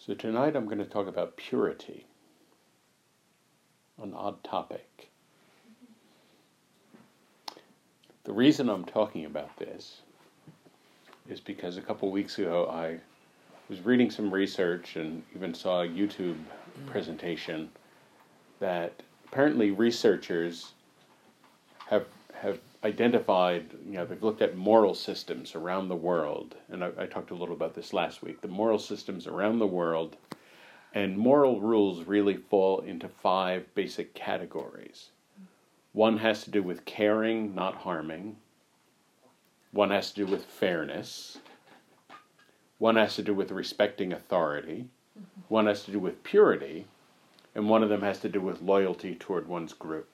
So tonight I'm going to talk about purity, an odd topic. The reason I'm talking about this is because a couple weeks ago I was reading some research and even saw a YouTube presentation that apparently researchers have identified, they've looked at moral systems around the world, and I talked a little about this last week, the moral systems around the world, and moral rules really fall into 5 basic categories. One has to do with caring, not harming. One has to do with fairness. One has to do with respecting authority. One has to do with purity. And one of them has to do with loyalty toward one's group.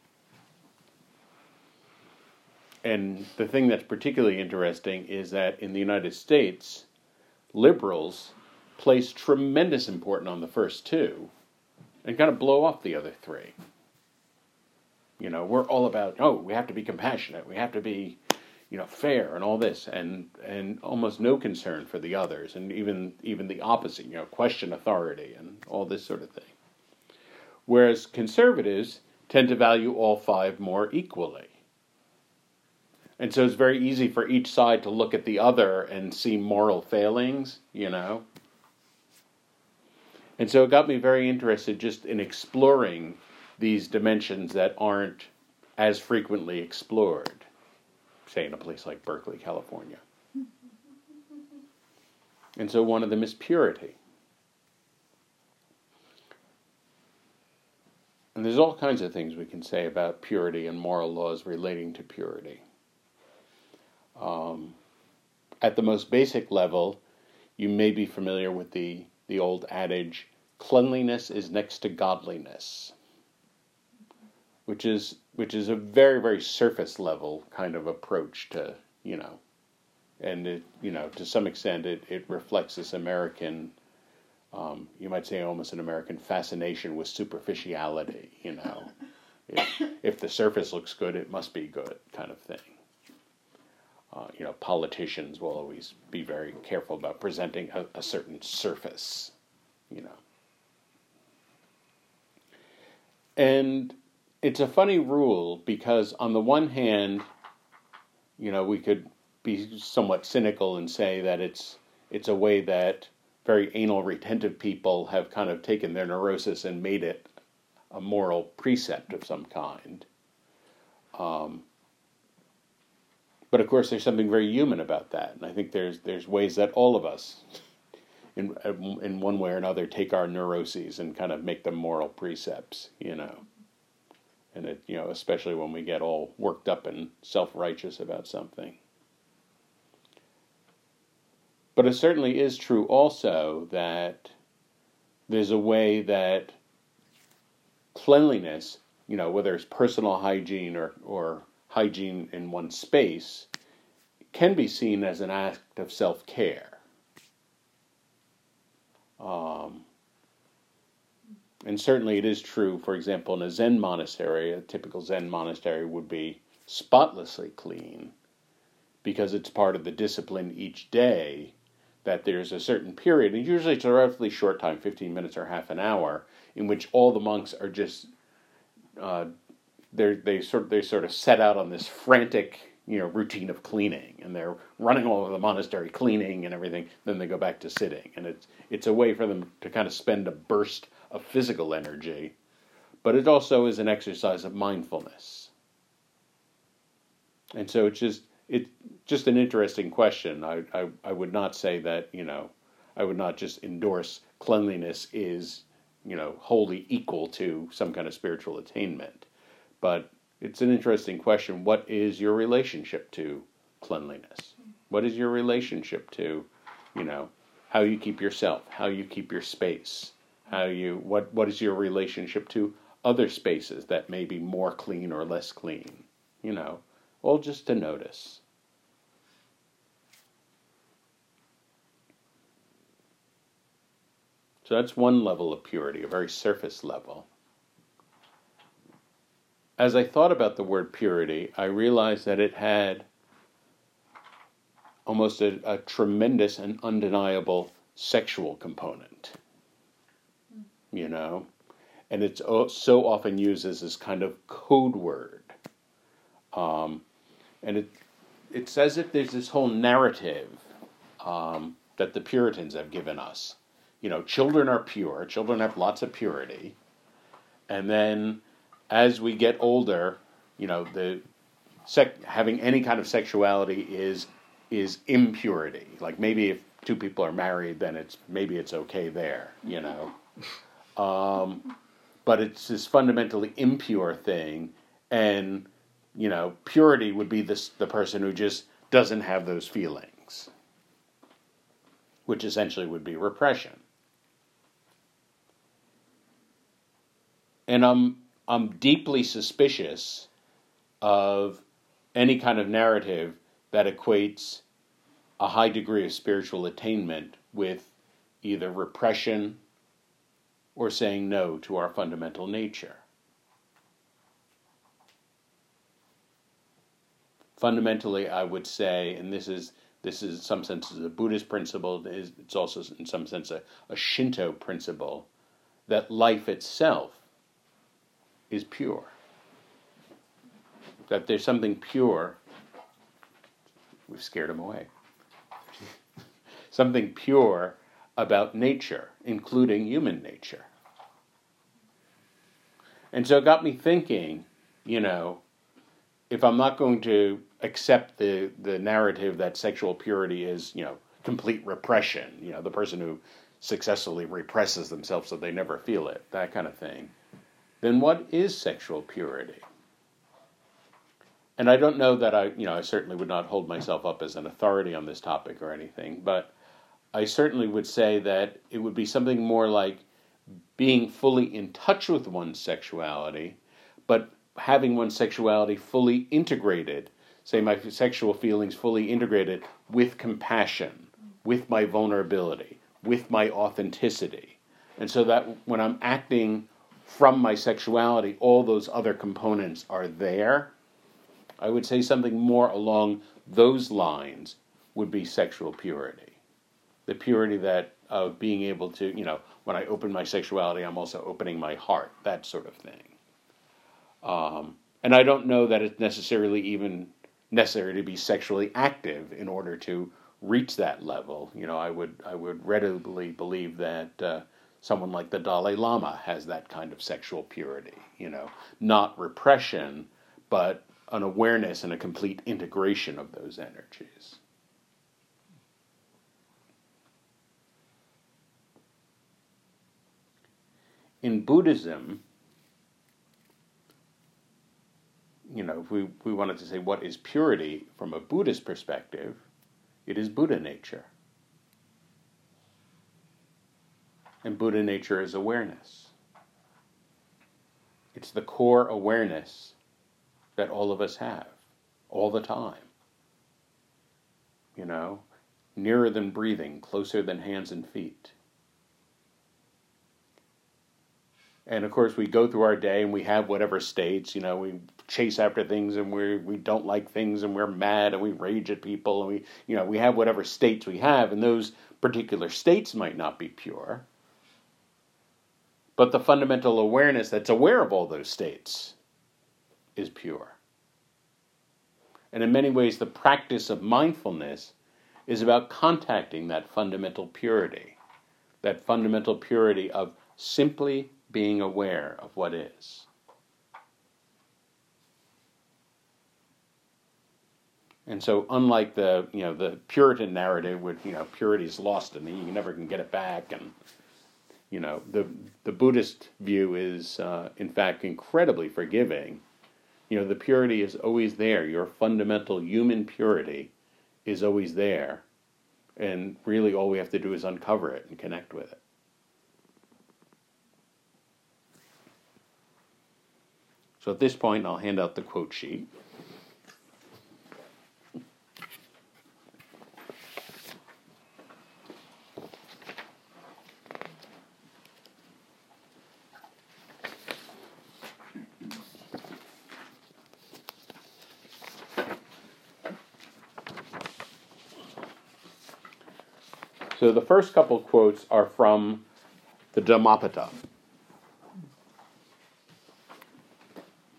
And the thing that's particularly interesting is that in the United States, liberals place tremendous importance on the first 2 and kind of blow off the other 3. We're all about, we have to be compassionate, we have to be, fair and all this, and almost no concern for the others, and even the opposite, question authority and all this sort of thing. Whereas conservatives tend to value all 5 more equally. And so it's very easy for each side to look at the other and see moral failings, And so it got me very interested just in exploring these dimensions that aren't as frequently explored, say in a place like Berkeley, California. And so one of them is purity. And there's all kinds of things we can say about purity and moral laws relating to purity. At the most basic level, you may be familiar with the old adage, cleanliness is next to godliness, which is a very, very surface level kind of approach to, and it, to some extent it reflects this American, you might say almost an American fascination with superficiality, If the surface looks good, it must be good kind of thing. Politicians will always be very careful about presenting a certain surface, And it's a funny rule because on the one hand, we could be somewhat cynical and say that it's a way that very anal retentive people have kind of taken their neurosis and made it a moral precept of some kind. But of course, there's something very human about that, and I think there's ways that all of us, in one way or another, take our neuroses and kind of make them moral precepts, and it, especially when we get all worked up and self-righteous about something. But it certainly is true also that there's a way that cleanliness, whether it's personal hygiene or hygiene in one's space, can be seen as an act of self-care. And certainly it is true, for example, in a Zen monastery, a typical Zen monastery would be spotlessly clean because it's part of the discipline each day that there's a certain period, and usually it's a relatively short time, 15 minutes or half an hour, in which all the monks are just they sort of set out on this frantic, routine of cleaning, and they're running all over the monastery cleaning and everything. Then they go back to sitting, and it's a way for them to kind of spend a burst of physical energy, but it also is an exercise of mindfulness. And so it's just an interesting question. I would not say that I would not just endorse cleanliness is wholly equal to some kind of spiritual attainment. But it's an interesting question. What is your relationship to cleanliness? What is your relationship to, how you keep yourself, how you keep your space, what is your relationship to other spaces that may be more clean or less clean, all just to notice. So that's one level of purity, a very surface level. As I thought about the word purity, I realized that it had almost a tremendous and undeniable sexual component. you know, and it's so often used as this kind of code word. And it's as if there's this whole narrative that the Puritans have given us. You know, children are pure, children have lots of purity, and then as we get older, you know, having any kind of sexuality is impurity. Like maybe if two people are married, then it's okay there, you know. But it's this fundamentally impure thing, and you know, purity would be the person who just doesn't have those feelings, which essentially would be repression. And I'm deeply suspicious of any kind of narrative that equates a high degree of spiritual attainment with either repression or saying no to our fundamental nature. Fundamentally, I would say, and this is in some sense a Buddhist principle, it's also in some sense a Shinto principle, that life itself is pure. That there's something pure. We've scared him away. Something pure about nature, including human nature. And so it got me thinking, you know, if I'm not going to accept the narrative that sexual purity is, you know, complete repression, you know, the person who successfully represses themselves so they never feel it, that kind of thing, then what is sexual purity? And I don't know that I certainly would not hold myself up as an authority on this topic or anything, but I certainly would say that it would be something more like being fully in touch with one's sexuality, but having one's sexuality fully integrated, say my sexual feelings fully integrated with compassion, with my vulnerability, with my authenticity. And so that when I'm acting from my sexuality, all those other components are there. I would say something more along those lines would be sexual purity. The purity that of being able to, you know, when I open my sexuality, I'm also opening my heart, that sort of thing. And I don't know that it's necessarily even necessary to be sexually active in order to reach that level. You know, I would readily believe that someone like the Dalai Lama has that kind of sexual purity. You know, not repression, but an awareness and a complete integration of those energies. In Buddhism, you know, if we wanted to say what is purity from a Buddhist perspective, it is Buddha nature. And Buddha nature is awareness. It's the core awareness that all of us have, all the time. You know, nearer than breathing, closer than hands and feet. And of course, we go through our day and we have whatever states, you know, we chase after things and we don't like things and we're mad and we rage at people and we have whatever states we have, and those particular states might not be pure. But the fundamental awareness that's aware of all those states is pure. And in many ways, the practice of mindfulness is about contacting that fundamental purity of simply being aware of what is. And so unlike the Puritan narrative with, purity is lost and you never can get it back, and, the Buddhist view is, in fact, incredibly forgiving. The purity is always there. Your fundamental human purity is always there. And really all we have to do is uncover it and connect with it. So at this point, I'll hand out the quote sheet. So the first couple quotes are from the Dhammapada.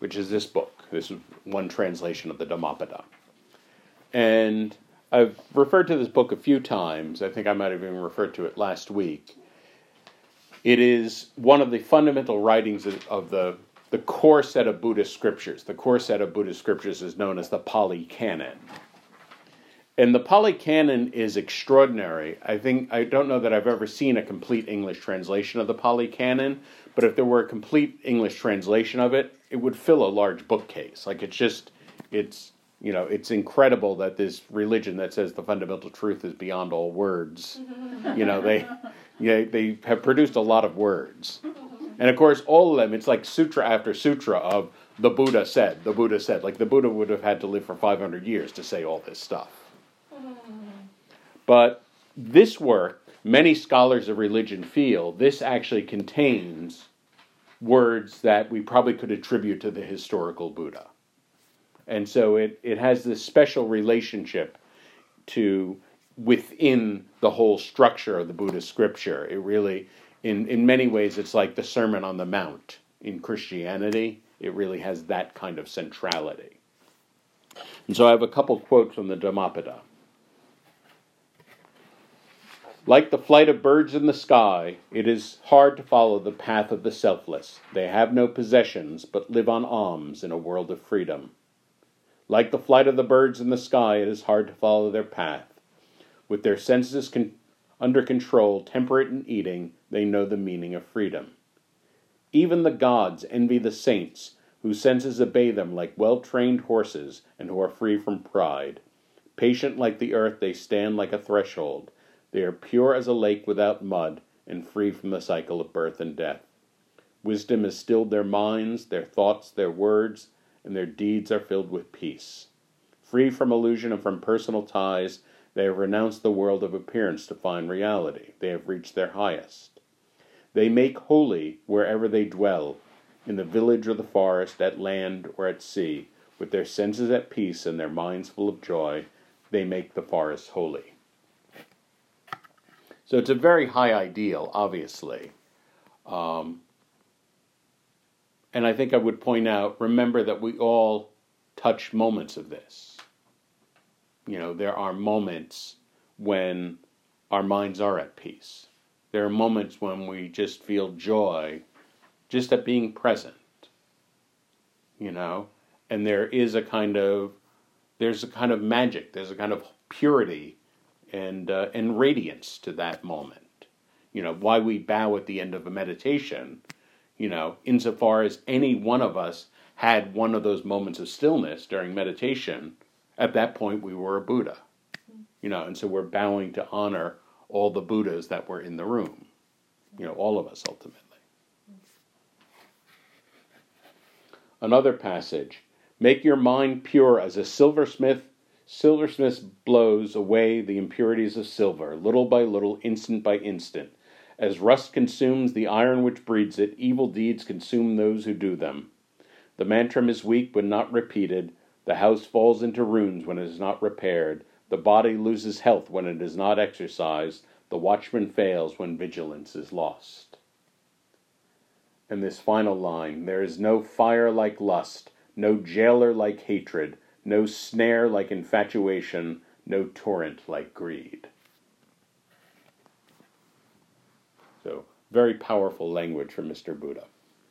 which is this book. This is one translation of the Dhammapada. And I've referred to this book a few times. I think I might have even referred to it last week. It is one of the fundamental writings of the core set of Buddhist scriptures. The core set of Buddhist scriptures is known as the Pali Canon. And the Pali Canon is extraordinary. I don't know that I've ever seen a complete English translation of the Pali Canon, but if there were a complete English translation of it, it would fill a large bookcase. Like it's incredible that this religion that says the fundamental truth is beyond all words, they have produced a lot of words. And of course, all of them, it's like sutra after sutra of the Buddha said. Like the Buddha would have had to live for 500 years to say all this stuff. But this work, many scholars of religion feel, this actually contains words that we probably could attribute to the historical Buddha. And so it has this special relationship to within the whole structure of the Buddhist scripture. It really, in many ways, it's like the Sermon on the Mount in Christianity. It really has that kind of centrality. And so I have a couple quotes from the Dhammapada. Like the flight of birds in the sky, it is hard to follow the path of the selfless. They have no possessions, but live on alms in a world of freedom. Like the flight of the birds in the sky, it is hard to follow their path. With their senses under control, temperate in eating, they know the meaning of freedom. Even the gods envy the saints, whose senses obey them like well-trained horses and who are free from pride. Patient like the earth, they stand like a threshold. They are pure as a lake without mud and free from the cycle of birth and death. Wisdom has stilled their minds, their thoughts, their words, and their deeds are filled with peace. Free from illusion and from personal ties, they have renounced the world of appearance to find reality. They have reached their highest. They make holy wherever they dwell, in the village or the forest, at land or at sea. With their senses at peace and their minds full of joy, they make the forest holy. So it's a very high ideal, obviously. And I think I would point out, remember that we all touch moments of this. There are moments when our minds are at peace. There are moments when we just feel joy just at being present. And there's a kind of magic, there's a kind of purity and radiance to that moment. Why we bow at the end of a meditation, insofar as any one of us had one of those moments of stillness during meditation, at that point we were a Buddha. And so we're bowing to honor all the Buddhas that were in the room. All of us ultimately. Another passage, make your mind pure as a silversmith blows away the impurities of silver, little by little, instant by instant. As rust consumes the iron which breeds it, evil deeds consume those who do them. The mantra is weak when not repeated. The house falls into ruins when it is not repaired. The body loses health when it is not exercised. The watchman fails when vigilance is lost. And this final line, there is no fire like lust, no jailer like hatred, no snare like infatuation, no torrent like greed. So, very powerful language from Mr. Buddha.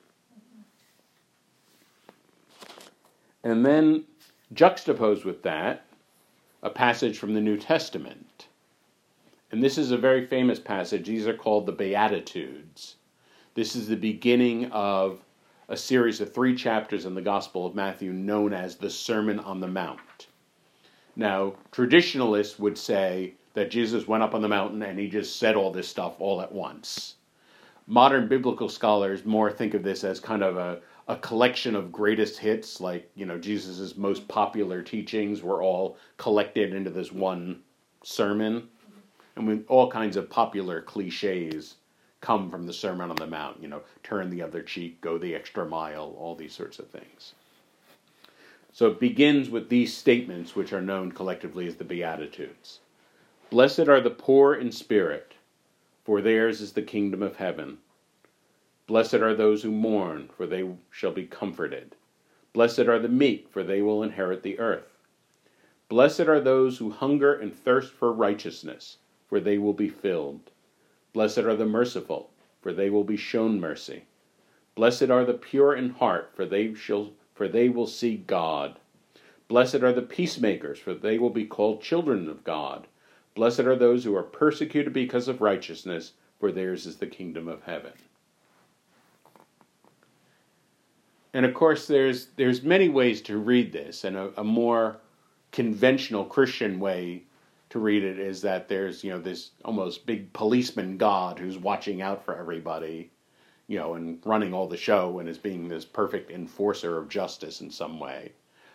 And then, juxtaposed with that, a passage from the New Testament. And this is a very famous passage. These are called the Beatitudes. This is the beginning of a series of 3 chapters in the Gospel of Matthew known as the Sermon on the Mount. Now, traditionalists would say that Jesus went up on the mountain and he just said all this stuff all at once. Modern biblical scholars more think of this as kind of a collection of greatest hits, like, Jesus' most popular teachings were all collected into this one sermon. And with all kinds of popular cliches come from the Sermon on the Mount, turn the other cheek, go the extra mile, all these sorts of things. So it begins with these statements, which are known collectively as the Beatitudes. Blessed are the poor in spirit, for theirs is the kingdom of heaven. Blessed are those who mourn, for they shall be comforted. Blessed are the meek, for they will inherit the earth. Blessed are those who hunger and thirst for righteousness, for they will be filled. Blessed are the merciful, for they will be shown mercy. Blessed are the pure in heart, for they will see God. Blessed are the peacemakers, for they will be called children of God. Blessed are those who are persecuted because of righteousness, for theirs is the kingdom of heaven. And of course, there's many ways to read this, and a more conventional Christian way to read it is that there's, this almost big policeman God who's watching out for everybody, and running all the show and is being this perfect enforcer of justice in some way.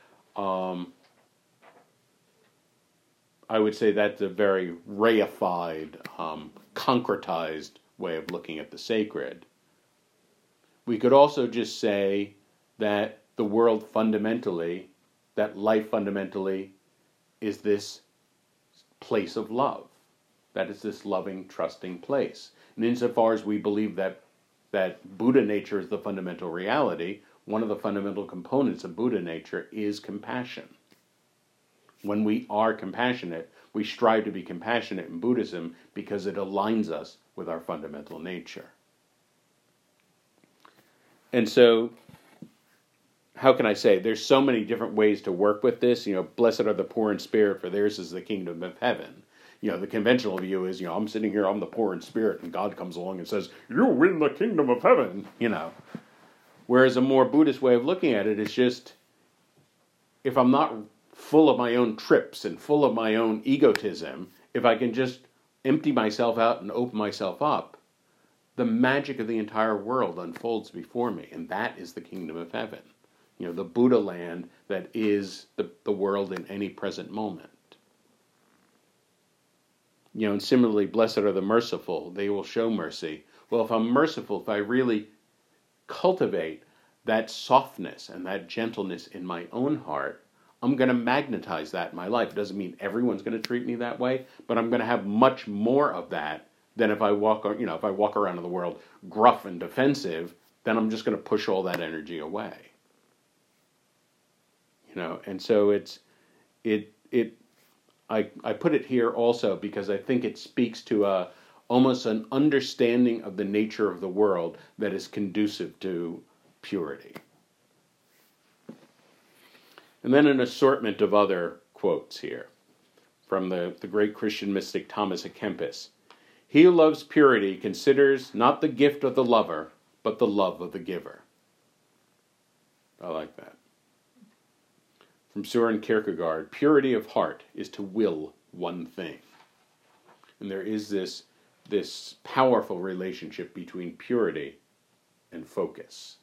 I would say that's a very reified, concretized way of looking at the sacred. We could also just say that the world fundamentally, that life fundamentally, is this place of love. That is this loving, trusting place. And insofar as we believe that Buddha nature is the fundamental reality, one of the fundamental components of Buddha nature is compassion. When we are compassionate, we strive to be compassionate in Buddhism because it aligns us with our fundamental nature. And so, how can I say? There's so many different ways to work with this. Blessed are the poor in spirit, for theirs is the kingdom of heaven. The conventional view is, I'm sitting here, I'm the poor in spirit, and God comes along and says, you win the kingdom of heaven, Whereas a more Buddhist way of looking at it is just, if I'm not full of my own trips and full of my own egotism, if I can just empty myself out and open myself up, the magic of the entire world unfolds before me, and that is the kingdom of heaven. The Buddha land that is the world in any present moment. And similarly, blessed are the merciful, they will show mercy. Well, if I'm merciful, if I really cultivate that softness and that gentleness in my own heart, I'm going to magnetize that in my life. It doesn't mean everyone's going to treat me that way, but I'm going to have much more of that than if I walk around in the world gruff and defensive, then I'm just going to push all that energy away. And so I put it here also because I think it speaks to almost an understanding of the nature of the world that is conducive to purity. And then an assortment of other quotes here from the great Christian mystic Thomas à Kempis. He who loves purity considers not the gift of the lover, but the love of the giver. I like that. From Søren Kierkegaard, purity of heart is to will one thing. And there is this powerful relationship between purity and focus.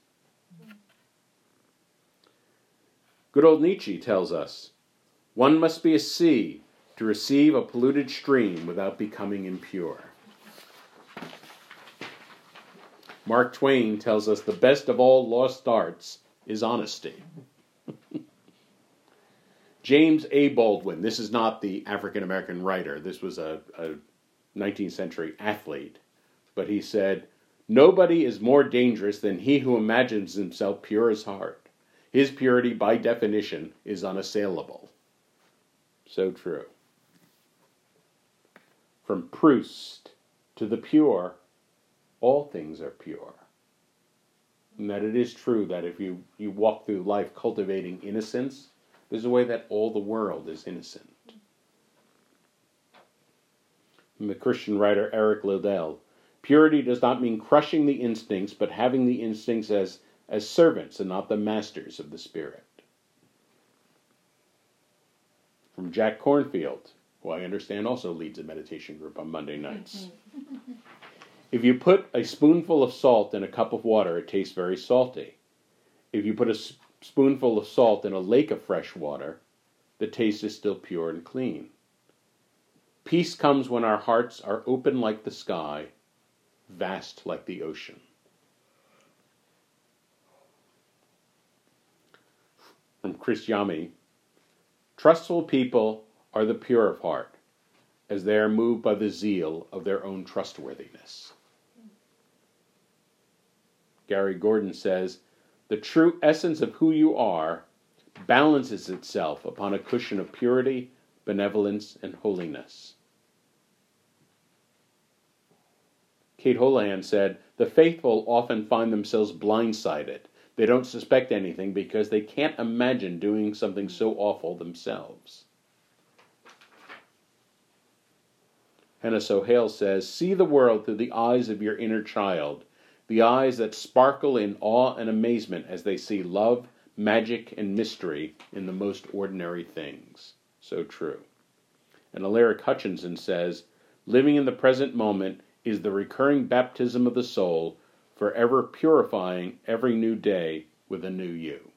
Good old Nietzsche tells us, one must be a sea to receive a polluted stream without becoming impure. Mark Twain tells us the best of all lost arts is honesty. James A. Baldwin, this is not the African-American writer, this was a 19th century athlete, but he said, nobody is more dangerous than he who imagines himself pure as heart. His purity, by definition, is unassailable. So true. From Proust to the pure, all things are pure. And that it is true that if you walk through life cultivating innocence, there's a way that all the world is innocent. From the Christian writer Eric Liddell, purity does not mean crushing the instincts, but having the instincts as servants and not the masters of the spirit. From Jack Cornfield, who I understand also leads a meditation group on Monday nights. If you put a spoonful of salt in a cup of water, it tastes very salty. If you put a spoonful of salt in a lake of fresh water, the taste is still pure and clean. Peace comes when our hearts are open like the sky, vast like the ocean. From Chris Yami, trustful people are the pure of heart, as they are moved by the zeal of their own trustworthiness. Gary Gordon says, The true essence of who you are balances itself upon a cushion of purity, benevolence, and holiness. Kate Houlihan said, "The faithful often find themselves blindsided. They don't suspect anything because they can't imagine doing something so awful themselves." Hannah Sohail says, "See the world through the eyes of your inner child, the eyes that sparkle in awe and amazement as they see love, magic, and mystery in the most ordinary things." So true. And Alaric Hutchinson says, "Living in the present moment is the recurring baptism of the soul, forever purifying every new day with a new you."